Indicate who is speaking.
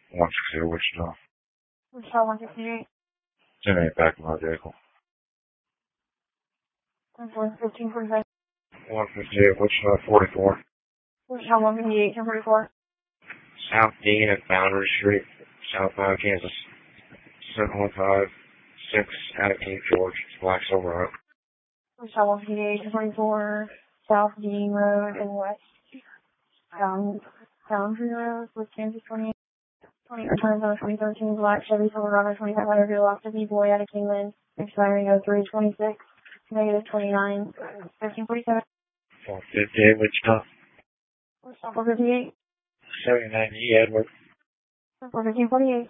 Speaker 1: 160 Wichita.
Speaker 2: Wichita 168.
Speaker 1: 10-8 back of my vehicle.
Speaker 2: 1545.
Speaker 1: 158 Wichita 44.
Speaker 2: Wichita 158, 1044.
Speaker 1: South Dean at Boundary Street, South Kansas. 7156 out of King George, Black Silver Oak.
Speaker 2: Wichita 158, 1044. South Dean Road and West Boundary Road with Kansas 28. 20 returns on a 2013 black Chevy Silverado 2500 vehicle off to B-Boy out of Kingland, expiring 0326, negative 29, 1347.
Speaker 1: 458 Wichita.
Speaker 2: Wichita 458.
Speaker 1: 79E Edward.
Speaker 2: 41548.